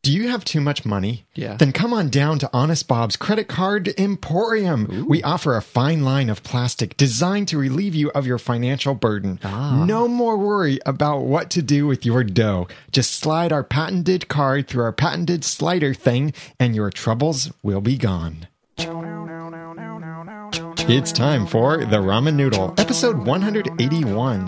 Do you have too much money? Yeah. Then come on down to Honest Bob's Credit Card Emporium. Ooh. We offer a fine line of plastic designed to relieve you of your financial burden. No more worry about what to do with your dough. Just slide our patented card through our patented slider thing, and your troubles will be gone. It's time for The Ramen Noodle, episode 181.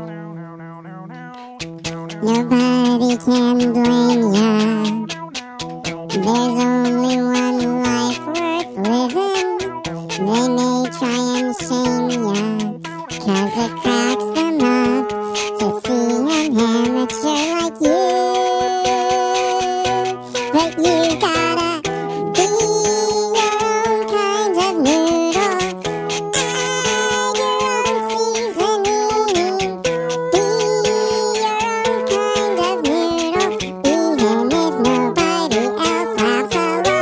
Nobody can blame ya. There's only one life worth living. They may try and shame ya, 'cause it cracks them up to see an amateur like you. But you gotta be your own kind of noodle. Add your own seasoning. Be your own kind of noodle, even if nobody else laughs along.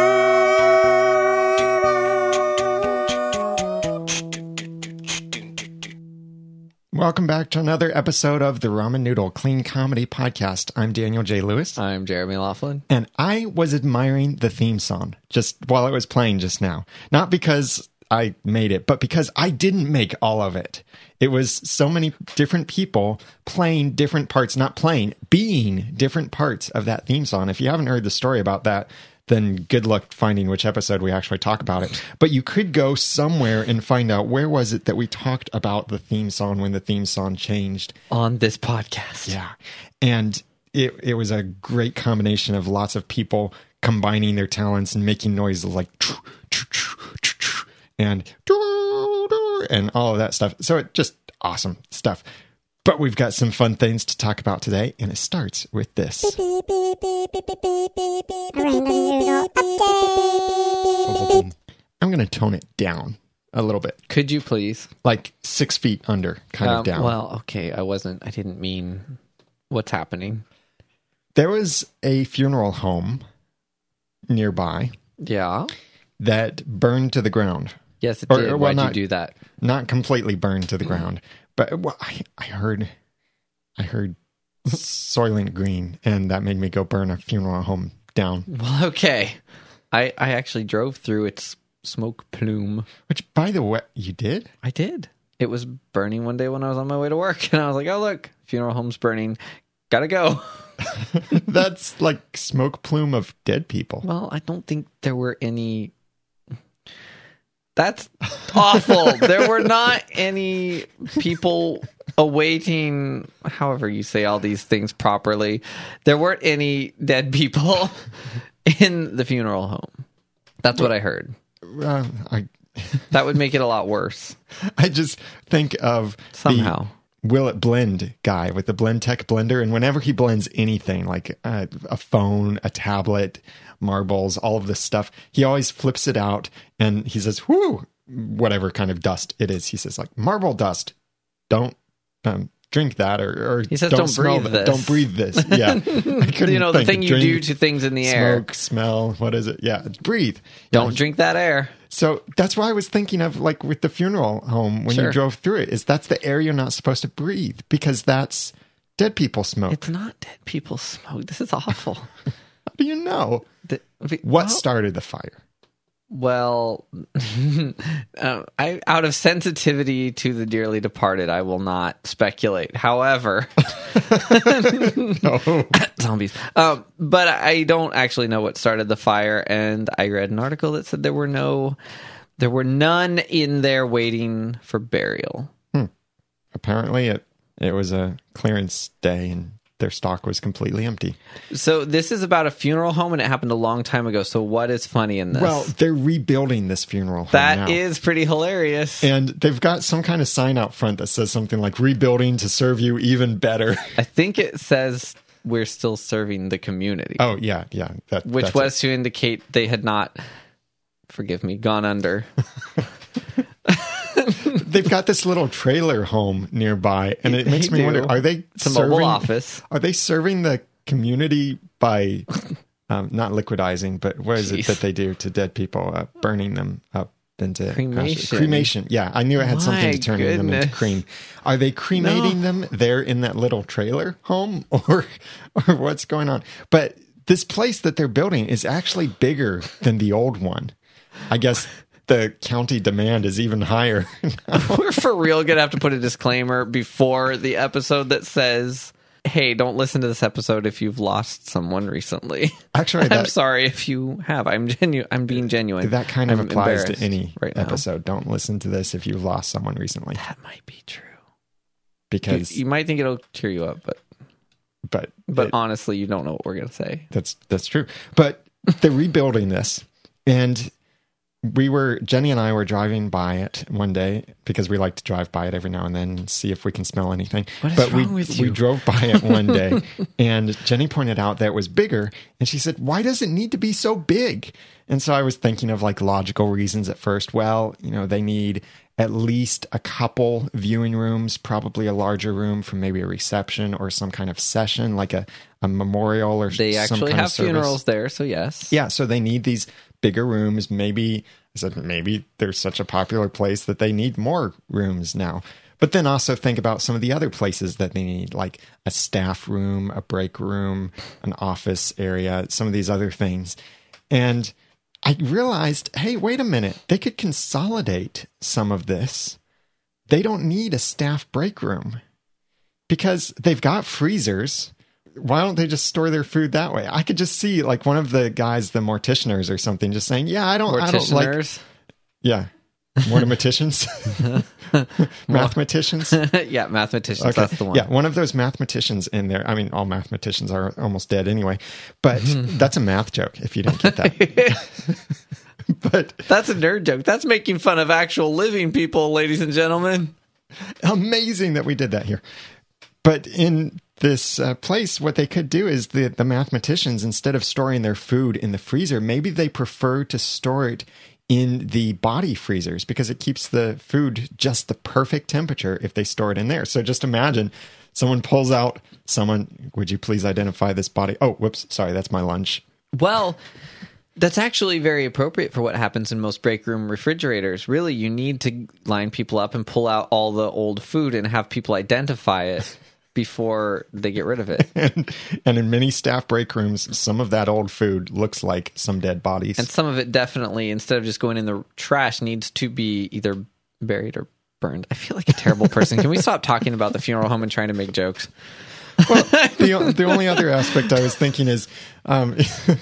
Welcome back to another episode of The Ramen Noodle Clean Comedy Podcast. I'm Daniel J. Lewis, I'm Jeremy Laughlin. and I was admiring the theme song just while it was playing just now. Not because I made it, but because I didn't make all of it. It was so many different people playing different parts, not playing, being different parts of that theme song. If you haven't heard the story about that, then good luck finding which episode we actually talk about it. But you could go somewhere and find out where was it that we talked about the theme song when the theme song changed. On this podcast. Yeah. And it was a great combination of lots of people combining their talents and making noises like and all of that stuff. So it just awesome stuff. But we've got some fun things to talk about today, and it starts with this. Beep, beep, beep, beep, beep, beep, beep, beep, Random Noodle Update. I'm going to tone it down a little bit, Could you please? like 6 feet under, kind of down. Well, okay. I didn't mean what's happening. There was a funeral home nearby Yeah. that burned to the ground. Yes, it Or- did. well, Why'd not- you do that? Not completely burned to the ground, but well, I heard Soylent Green, and that made me go burn a funeral home down. Well, okay. I actually drove through its smoke plume. Which, by the way, you did? I did. It was burning one day when I was on my way to work, and I was like, oh, look, funeral home's burning. Gotta go. That's like smoke plume of dead people. Well, I don't think there were any... That's awful. There were not any people awaiting, however you say all these things properly. There weren't any dead people in the funeral home. That's what I heard. That would make it a lot worse. I just think of Somehow. the Will It Blend guy with the Blendtec blender, and whenever he blends anything like a phone, a tablet, marbles, all of this stuff, he always flips it out and he says, whoo, whatever kind of dust it is. He says like marble dust. Don't drink that, or He says, don't "Don't smell breathe that. this." Don't breathe this. Yeah. I couldn't You know, the thing you do to things in the air. Smoke, smell, what is it? Yeah, breathe. Don't drink that air. So that's why I was thinking of like with the funeral home when you Sure. drove through it, is that's the air you're not supposed to breathe because that's dead people smoke. It's not dead people smoke. This is awful. How do you know? What Well, started the fire? Well, I out of sensitivity to the dearly departed, I will not speculate. However, No. zombies. But I don't actually know what started the fire, and I read an article that said there were none in there waiting for burial. Apparently it was a clearance day and their stock was completely empty. So this is about a funeral home, and it happened a long time ago. So what is funny in this? Well, they're rebuilding this funeral home that now. is pretty hilarious. And they've got some kind of sign out front that says something like rebuilding to serve you even better. I think it says we're still serving the community. Oh, yeah. Which that's was to indicate they had not, forgive me, gone under. They've got this little trailer home nearby, and it makes They me wonder, do. are they It's a serving, mobile office. Are they serving the community by not liquidizing, but what is it Jeez. that they do to dead people? Burning them up into ashes. Cremation. Cremation. Yeah, I knew it had something to My turn them into goodness. cream. Are they cremating them there in that little trailer home, or what's going on? But this place that they're building is actually bigger than the old one. I guess the county demand is even higher. We're for real going to have to put a disclaimer before the episode that says, hey, don't listen to this episode if you've lost someone recently. Actually, I'm sorry if you have. I'm being genuine. That kind of I'm applies to embarrassed any right now. episode. Don't listen to this if you've lost someone recently. That might be true. Because You might think it'll cheer you up, but but honestly, you don't know what we're going to say. that's true. But they're rebuilding this, and Jenny and I were driving by it one day because we like to drive by it every now and then and see if we can smell anything. What is but wrong with you? We drove by it one day and Jenny pointed out that it was bigger and she said, why does it need to be so big? And so I was thinking of like logical reasons at first. Well, they need at least a couple viewing rooms, probably a larger room for maybe a reception or some kind of session, like a memorial or They some actually kind have of service. funerals there, so yes. Yeah, so they need these bigger rooms. Maybe there's such a popular place that they need more rooms now. But then also think about some of the other places that they need, like a staff room, a break room, an office area, some of these other things. And I realized, hey, wait a minute. They could consolidate some of this. They don't need a staff break room because they've got freezers. Why don't they just store their food that way? I could just see like one of the guys, the morticianers or something, just saying, yeah, I don't like, yeah. Mortimaticians? Mathematicians? Yeah, mathematicians. Okay. That's the one. Yeah, one of those mathematicians in there. I mean, all mathematicians are almost dead anyway, but that's a math joke if you didn't get that. But that's a nerd joke. That's making fun of actual living people, ladies and gentlemen. Amazing that we did that here. But in this place, what they could do is the mathematicians, instead of storing their food in the freezer, maybe they prefer to store it in the body freezers because it keeps the food just the perfect temperature if they store it in there. So just imagine someone pulls out would you please identify this body? Oh, whoops. Sorry, that's my lunch. Well, that's actually very appropriate for what happens in most break room refrigerators. Really, you need to line people up and pull out all the old food and have people identify it before they get rid of it. And in many staff break rooms, some of that old food looks like some dead bodies. And some of it definitely, instead of just going in the trash, needs to be either buried or burned. I feel like a terrible person. Can we stop talking about the funeral home and trying to make jokes? Well, the only other aspect I was thinking is on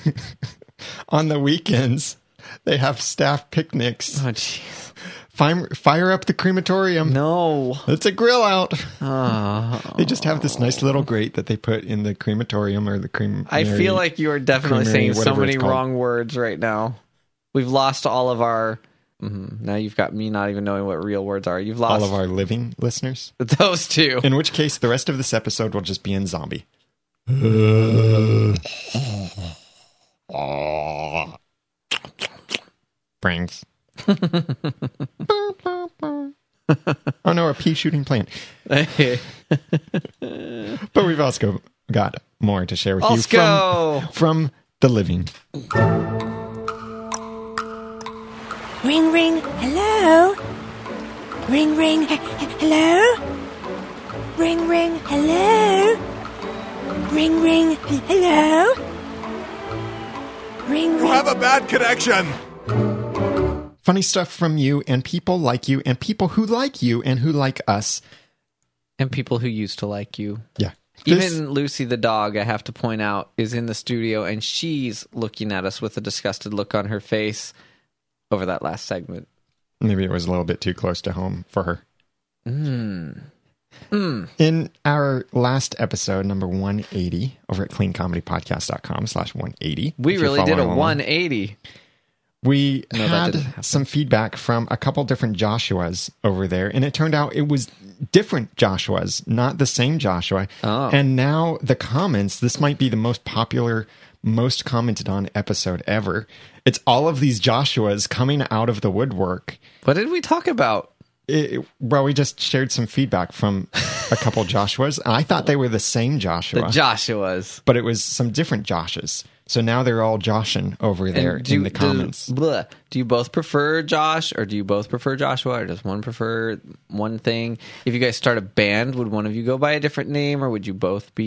the weekends, they have staff picnics. Oh, jeez. Fire up the crematorium. No. It's a grill out. Oh. They just have this nice little grate that they put in the crematorium or the crematory. I feel like you are definitely saying so whatever many it's called. wrong words right now. We've lost all of our... Now you've got me not even knowing what real words are. You've lost all of our living listeners. Those two. In which case, the rest of this episode will just be in zombie. Brains. Oh no, a pea shooting plant. But we've also got more to share with you from the living. Ring, ring, hello? Ring, ring, hello? Ring, ring, hello? Ring, ring, hello? Ring, ring. You have a bad connection. Funny stuff from you and people like you and people who like you and who like us. And people who used to like you. Yeah. Even Lucy the dog, I have to point out, is in the studio and she's looking at us with a disgusted look on her face over that last segment. Maybe it was a little bit too close to home for her. In our last episode, number 180, over at cleancomedypodcast.com/180. We really did a 180. We had some feedback from a couple different Joshuas over there, and it turned out it was different Joshuas, not the same Joshua. Oh. And now the comments, this might be the most popular, most commented on episode ever. It's all of these Joshuas coming out of the woodwork. What did we talk about? Well, we just shared some feedback from a couple Joshuas. I thought they were the same Joshua. The Joshuas. But it was some different Joshes. So now they're all Joshin over there in the comments. Do you both prefer Josh or do you both prefer Joshua or does one prefer one thing? If you guys start a band, would one of you go by a different name or would you both be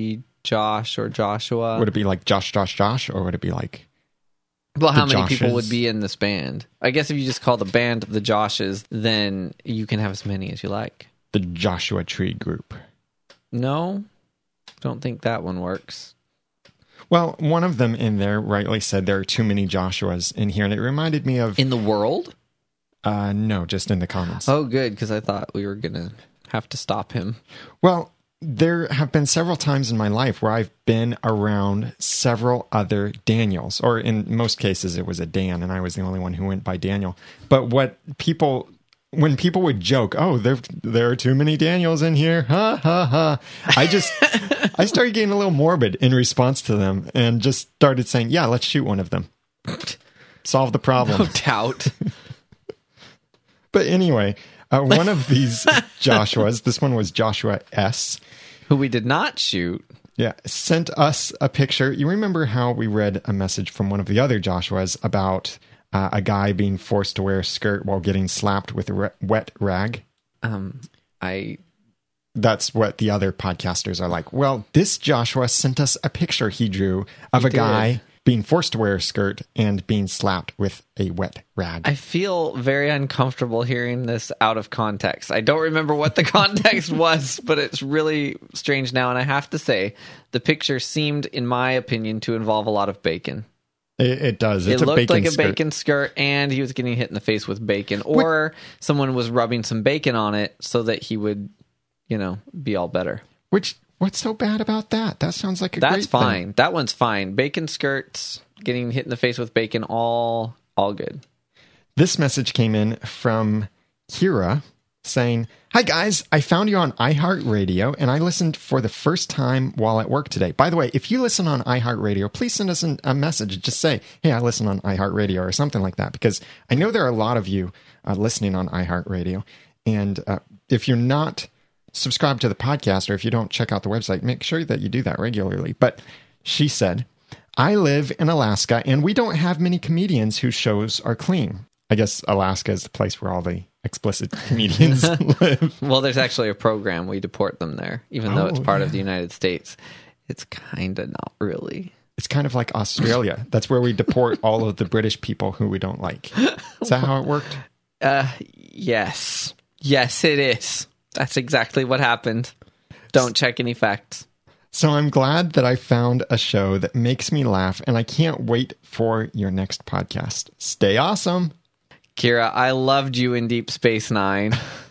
Josh or Joshua. Would it be like Josh, or would it be like Well, how the many people Joshes? would be in this band? I guess if you just call the band the Joshes, then you can have as many as you like. the Joshua Tree Group? No, don't think that one works. Well, one of them in there rightly said there are too many Joshuas in here, and it reminded me of In the world? no, just in the comments. Oh, good, because I thought we were going to have to stop him. Well, there have been several times in my life where I've been around several other Daniels, or in most cases it was a Dan, and I was the only one who went by Daniel. But when people would joke, "Oh, there are too many Daniels in here," ha ha ha, I started getting a little morbid in response to them, and just started saying, "Yeah, let's shoot one of them, solve the problem." No doubt. But anyway, one of these Joshuas, this one was Joshua S., Who we did not shoot. yeah, sent us a picture. You remember how we read a message from one of the other Joshuas about a guy being forced to wear a skirt while getting slapped with a wet rag? That's what the other podcasters are like. Well, this Joshua sent us a picture he drew of a guy being forced to wear a skirt and being slapped with a wet rag. I feel very uncomfortable hearing this out of context. I don't remember what the context was, but it's really strange now. And I have to say, the picture seemed, in my opinion, to involve a lot of bacon. It does. It's It looked like a skirt. bacon skirt, and he was getting hit in the face with bacon, or someone was rubbing some bacon on it so that he would, be all better. What's so bad about that? That sounds like a That's great fine. thing. That one's fine. Bacon skirts, getting hit in the face with bacon, all good. This message came in from Kira saying, "Hi guys, I found you on iHeartRadio and I listened for the first time while at work today. By the way, if you listen on iHeartRadio, please send us a message. Just say, hey, I listen on iHeartRadio or something like that, because I know there are a lot of you listening on iHeartRadio. And if you're not subscribed to the podcast, or if you don't check out the website, make sure that you do that regularly." But she said, "I live in Alaska and we don't have many comedians whose shows are clean." I guess Alaska is the place where all the explicit comedians live. Well, there's actually a program. We deport them there, even though it's part of the United States. It's kind of not really. It's kind of like Australia. That's where we deport all of the British people who we don't like. Is that how it worked? Yes. Yes, it is. That's exactly what happened. Don't check any facts. So I'm glad that I found a show that makes me laugh, and I can't wait for your next podcast. Stay awesome. Kira, I loved you in Deep Space Nine.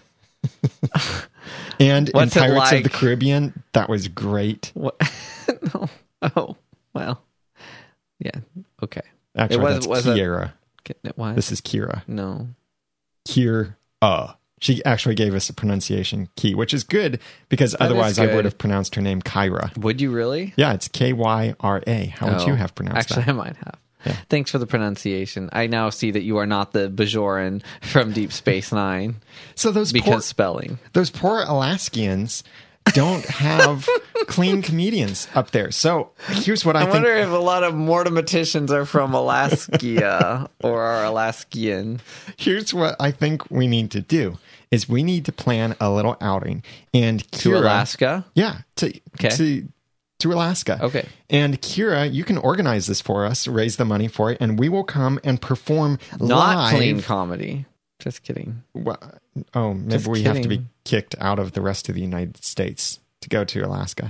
And What's in it Pirates like? of the Caribbean, that was great. What? No. Oh, well. Yeah. Okay. Actually, was that's Kiera. What? This is Kira. No. Kira. She actually gave us a pronunciation key, which is good, because otherwise I good. would have pronounced her name Kyra. Would you really? Yeah, it's Kyra. How would you have pronounced Actually, that? I might have. Yeah. Thanks for the pronunciation. I now see that you are not the Bajoran from Deep Space Nine So those because spelling. those poor Alaskians don't have clean comedians up there. So here's what I think. wonder if a lot of mortimaticians are from Alaska or are Alaskian. Here's what I think we need to do is we need to plan a little outing and To Kira, Alaska? Yeah, to Alaska. Okay. And Kira, you can organize this for us, raise the money for it, and we will come and perform Not live. clean comedy. Just kidding. Well, maybe Just we have to be kidding. kicked out of the rest of the United States to go to Alaska.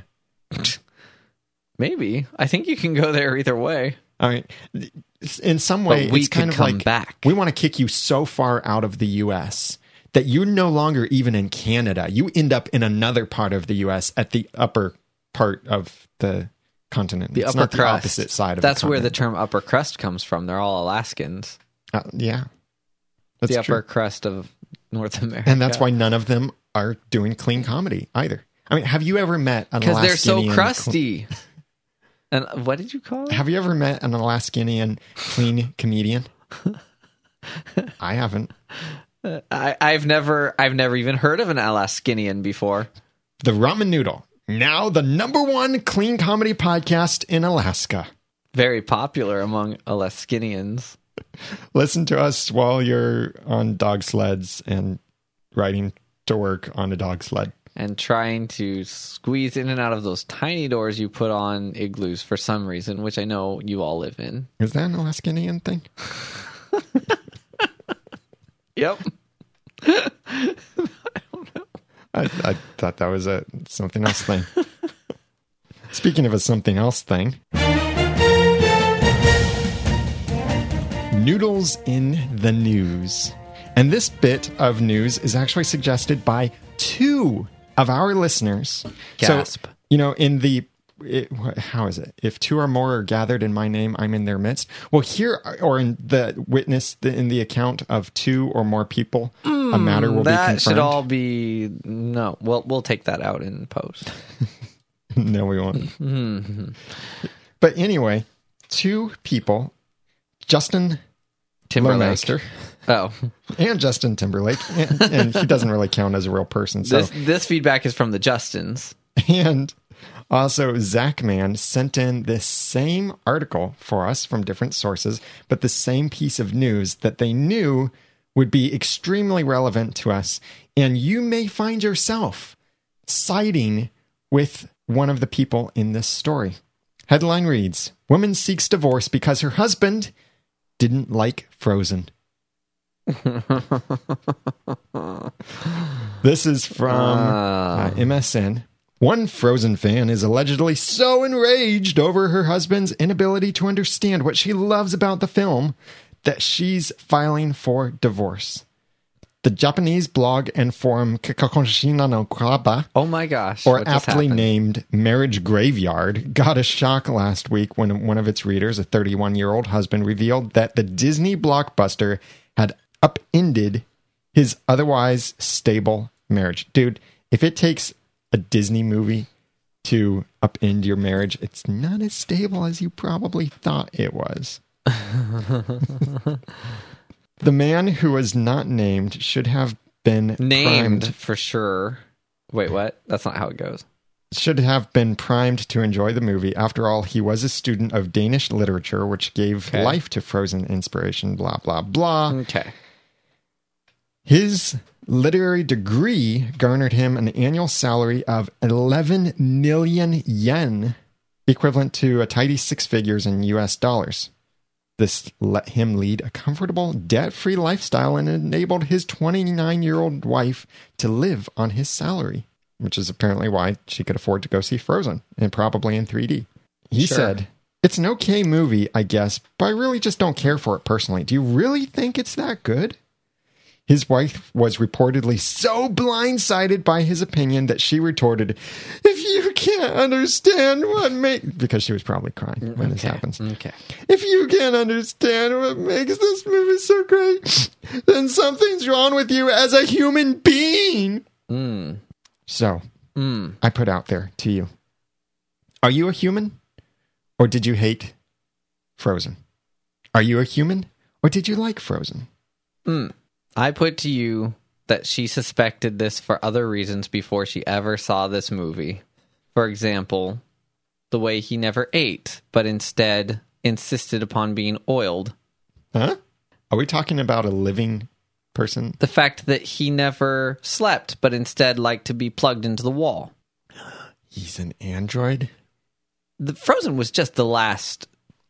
Maybe. I think you can go there either way. I mean, in some way, But we it's kind could of come like back. we want to kick you so far out of the U.S. that you're no longer even in Canada. You end up in another part of the U.S. at the upper part of the continent. The it's upper not the crust. opposite side of That's the where the continent. term upper crust comes from. They're all Alaskans. Yeah. That's the true. upper crust of North America. And that's why none of them are doing clean comedy either. I mean, have you ever met an Because they're so Alaskanian crusty. And what did you call it? Have you ever met an Alaskanian clean comedian? I haven't. I've never even heard of an Alaskanian before. The Ramen Noodle, now the #1 clean comedy podcast in Alaska. Very popular among Alaskanians. Listen to us while you're on dog sleds and riding to work on a dog sled. and trying to squeeze in and out of those tiny doors you put on igloos for some reason, which I know you all live in. Is that an Alaskan Indian thing? Yep. I thought that was a something else thing. Speaking of a something else thing, noodles in the news. And this bit of news is actually suggested by 2 of our listeners. Gasp. So, how is it? If 2 or more are gathered in my name, I'm in their midst. Well, here, or in the witness, in the account of 2 or more people, a matter will be confirmed. That should all be... No, we'll take that out in post. No, we won't. But anyway, 2 people, Justin Timberlake. Lowmaster Oh. and Justin Timberlake, and he doesn't really count as a real person. So, This feedback is from the Justins. and also Zachman sent in this same article for us from different sources, but the same piece of news that they knew would be extremely relevant to us. And you may find yourself siding with one of the people in this story. Headline reads, "Woman seeks divorce because her husband didn't like Frozen." This is from MSN. One Frozen fan is allegedly so enraged over her husband's inability to understand what she loves about the film that she's filing for divorce. The Japanese blog and forum Kakakoshina no Kaba, Oh my gosh. or what just aptly happened? named Marriage Graveyard, got a shock last week when one of its readers, a 31-year-old husband, revealed that the Disney blockbuster had upended his otherwise stable marriage. Dude, if it takes a Disney movie to upend your marriage, it's not as stable as you probably thought it was. The man who was not named should have been Named primed. for sure. Wait, what? That's not how it goes. Should have been primed to enjoy the movie. After all, he was a student of Danish literature, which gave Okay. life to Frozen inspiration, blah, blah, blah. Okay. His literary degree garnered him an annual salary of 11 million yen, equivalent to a tidy 6 figures in US dollars. This let him lead a comfortable, debt-free lifestyle and enabled his 29-year-old wife to live on his salary, which is apparently why she could afford to go see Frozen, and probably in 3D. He Sure. said, "It's an okay movie, I guess, but I really just don't care for it personally. Do you really think it's that good?" His wife was reportedly so blindsided by his opinion that she retorted, "If you can't understand what makes..." Because she was probably crying when this happens. Okay. "If you can't understand what makes this movie so great, then something's wrong with you as a human being." So, I put out there to you. Are you a human? Or did you hate Frozen? Are you a human? Or did you like Frozen? I put to you that she suspected this for other reasons before she ever saw this movie. For example, the way he never ate, but instead insisted upon being oiled. Huh? Are we talking about a living person? The fact that he never slept, but instead liked to be plugged into the wall. He's an android? The Frozen was just the last,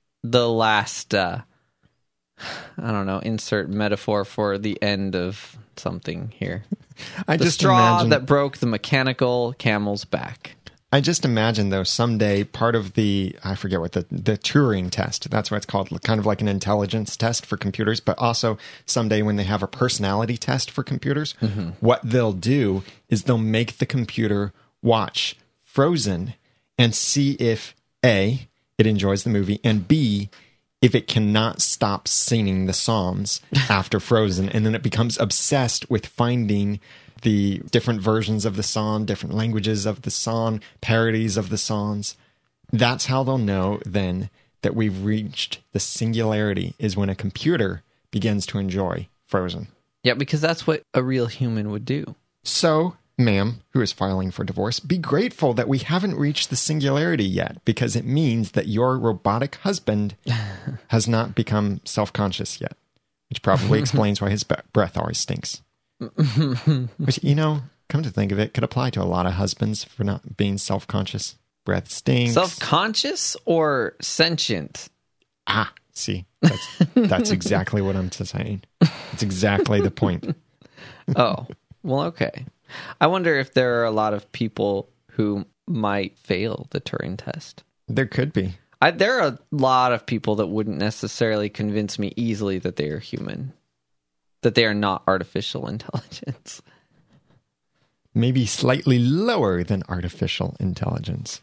I don't know, insert metaphor for the end of something here. I The just straw imagine that broke the mechanical camel's back. I just imagine, though, someday part of the, I forget what the Turing test, that's what it's called, kind of like an intelligence test for computers, but also someday when they have a personality test for computers, what they'll do is they'll make the computer watch Frozen and see if A, it enjoys the movie, and B, if it cannot stop singing the songs after Frozen, and then it becomes obsessed with finding the different versions of the song, different languages of the song, parodies of the songs. That's how they'll know then that we've reached the singularity, is when a computer begins to enjoy Frozen. Yeah, because that's what a real human would do. So, ma'am, who is filing for divorce, be grateful that we haven't reached the singularity yet, because it means that your robotic husband has not become self-conscious yet, which probably explains why his breath always stinks. Which, you know, come to think of it, could apply to a lot of husbands for not being self-conscious. Breath stinks. Self-conscious or sentient? Ah, see, that's exactly what I'm saying. It's exactly the point. Oh, well, okay. I wonder if there are a lot of people who might fail the Turing test. There could be. There are a lot of people that wouldn't necessarily convince me easily that they are human, that they are not artificial intelligence. Maybe slightly lower than artificial intelligence.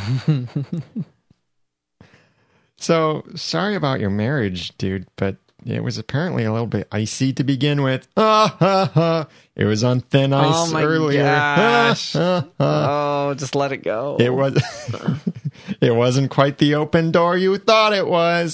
So, sorry about your marriage, dude, but it was apparently a little bit icy to begin with. It was on thin ice earlier. Gosh. Oh, just let it go. It was. It wasn't quite the open door you thought it was.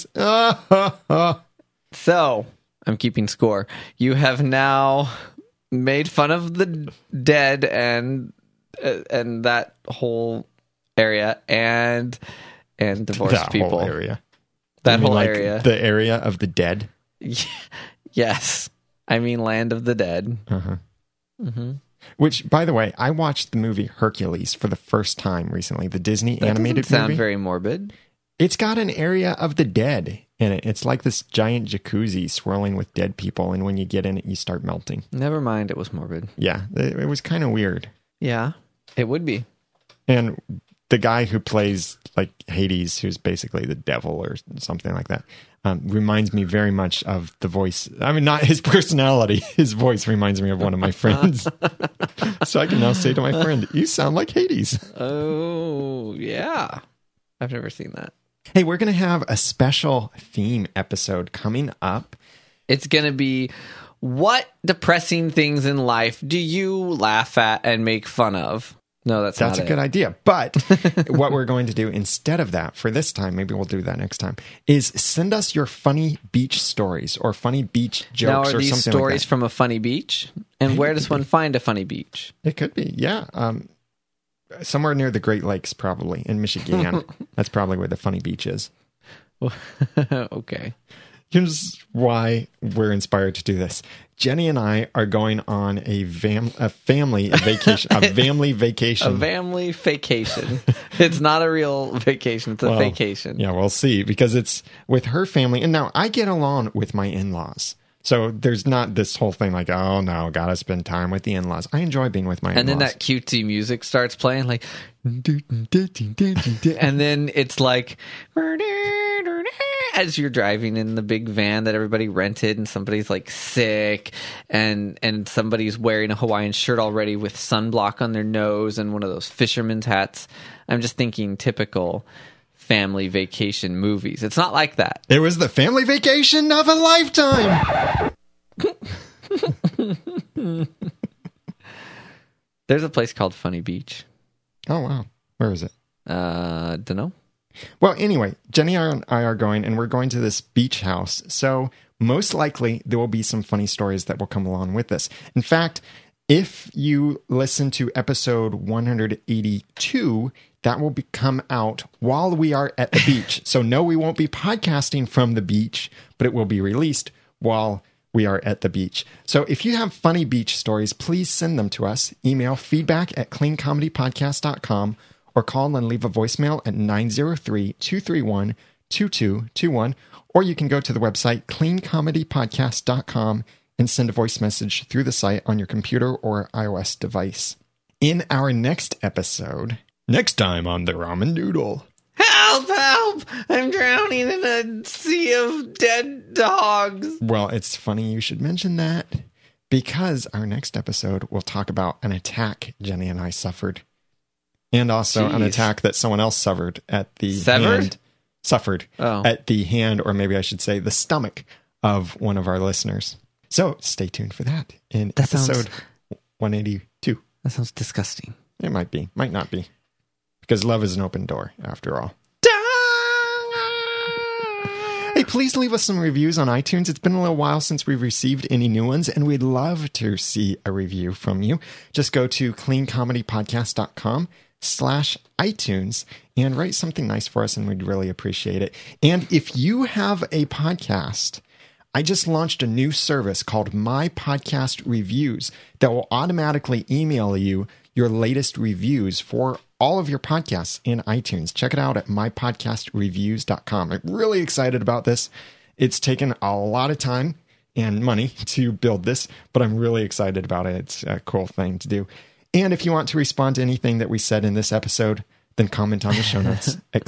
So, I'm keeping score. You have now made fun of the dead and that whole area and divorced that people. Whole area. That You mean whole like area. The area of the dead. Yes, I mean Land of the Dead. Which, by the way, I watched the movie Hercules for the first time recently. The Disney animated Doesn't sound movie. very morbid. It's got an area of the dead in it. It's like this giant jacuzzi swirling with dead people, and when you get in it, you start melting. Never mind, it was morbid. Yeah, it was kind of weird. Yeah, it would be. And the guy who plays like Hades, who's basically the devil or something like that, reminds me very much of the voice. I mean, not his personality. His voice reminds me of one of my friends. So I can now say to my friend, "You sound like Hades." Oh, yeah. I've never seen that. Hey, we're going to have a special theme episode coming up. It's going to be, what depressing things in life do you laugh at and make fun of? No, that's a not good it. idea. But what we're going to do instead of that for this time, maybe we'll do that next time, is send us your funny beach stories or funny beach jokes Now, are or these something stories like that. from a funny beach? And where does one find a funny beach? It could be, yeah. Somewhere near the Great Lakes, probably, in Michigan. That's probably where the funny beach is. Okay. Here's why we're inspired to do this. Jenny and I are going on a family vacation. A family vacation. A family vacation. It's not a real vacation. It's a vacation. Yeah, we'll see. Because it's with her family. And now I get along with my in-laws. So there's not this whole thing like, oh no, gotta spend time with the in-laws. I enjoy being with my in-laws. And then that cutesy music starts playing, like, and then it's like, as you're driving in the big van that everybody rented, and somebody's like sick, and somebody's wearing a Hawaiian shirt already with sunblock on their nose and one of those fisherman's hats. I'm just thinking typical family vacation movies. It's not like that. It was the family vacation of a lifetime. There's a place called Funny Beach. Oh, wow. Where is it? Dunno. Well, anyway, Jenny and I are going, and we're going to this beach house. So most likely there will be some funny stories that will come along with this. In fact, if you listen to episode 182, that will come out while we are at the beach. So no, we won't be podcasting from the beach, but it will be released while we are at the beach. So if you have funny beach stories, please send them to us. Email feedback@cleancomedypodcast.com or call and leave a voicemail at 903-231-2221. Or you can go to the website cleancomedypodcast.com and send a voice message through the site on your computer or iOS device. In our next episode, next time on The Ramen Noodle. Help, help! I'm drowning in a sea of dead dogs. Well, it's funny you should mention that, because our next episode will talk about an attack Jenny and I suffered. And also an attack that someone else suffered at the hand. Suffered at the hand, or maybe I should say the stomach of one of our listeners. So stay tuned for that in episode 182. That sounds disgusting. It might be, might not be. Because love is an open door, after all. Hey, please leave us some reviews on iTunes. It's been a little while since we've received any new ones, and we'd love to see a review from you. Just go to cleancomedypodcast.com/iTunes and write something nice for us, and we'd really appreciate it. And if you have a podcast, I just launched a new service called My Podcast Reviews that will automatically email you your latest reviews for all of your podcasts in iTunes. Check it out at mypodcastreviews.com. I'm really excited about this. It's taken a lot of time and money to build this, but I'm really excited about it. It's a cool thing to do. And if you want to respond to anything that we said in this episode, then comment on the show notes at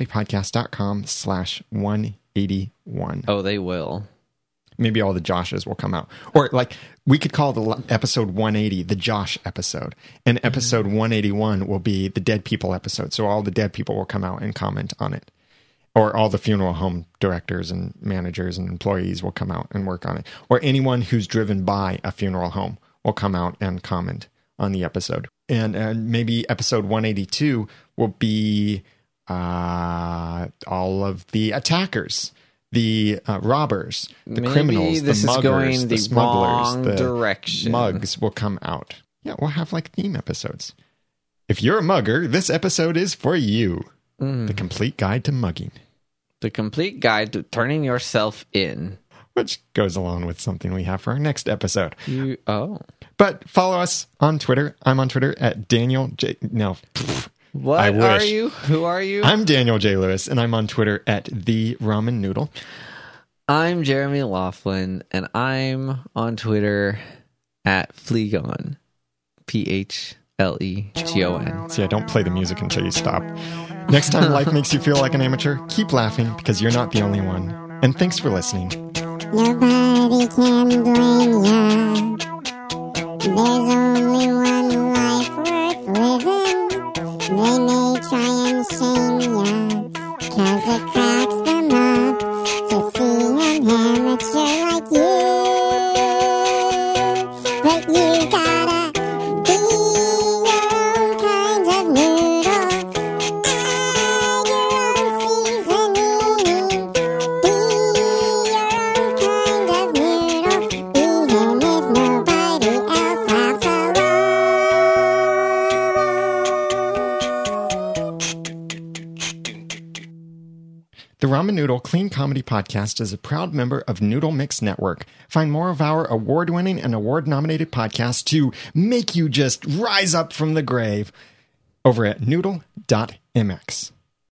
cleancomedypodcast.com/181. Oh, they will. Maybe all the Joshes will come out. Or like we could call the episode 180 the Josh episode. And episode 181 will be the dead people episode. So all the dead people will come out and comment on it. Or all the funeral home directors and managers and employees will come out and work on it. Or anyone who's driven by a funeral home will come out and comment on the episode. And maybe episode 182 will be all of the attackers, the robbers, the Maybe criminals, this the is muggers, going the the smugglers, wrong the direction. mugs will come out. Yeah, we'll have like theme episodes. If you're a mugger, this episode is for you. The Complete Guide to Mugging. The Complete Guide to Turning Yourself In. Which goes along with something we have for our next episode. Oh. But follow us on Twitter. I'm on Twitter at Daniel J. No. What I are wish. you? Who are you? I'm Daniel J. Lewis, and I'm on Twitter at The Ramen Noodle. I'm Jeremy Laughlin, and I'm on Twitter at Phlegon. PHLEGON. See, I don't play the music until you stop. Next time life makes you feel like an amateur, keep laughing because you're not the only one. And thanks for listening. Nobody can blame ya. There's only one life worth living. They may try and shame ya, 'cause it cracks them up to see an amateur like you. But you gotta be your own kind of noodle. Add your own seasoning. Be your own kind of noodle, even if nobody else laughs along. The Ramen Noodle Clean Comedy Podcast is a proud member of Noodle Mix Network. Find more of our award-winning and award-nominated podcasts to make you just rise up from the grave over at noodle.mx.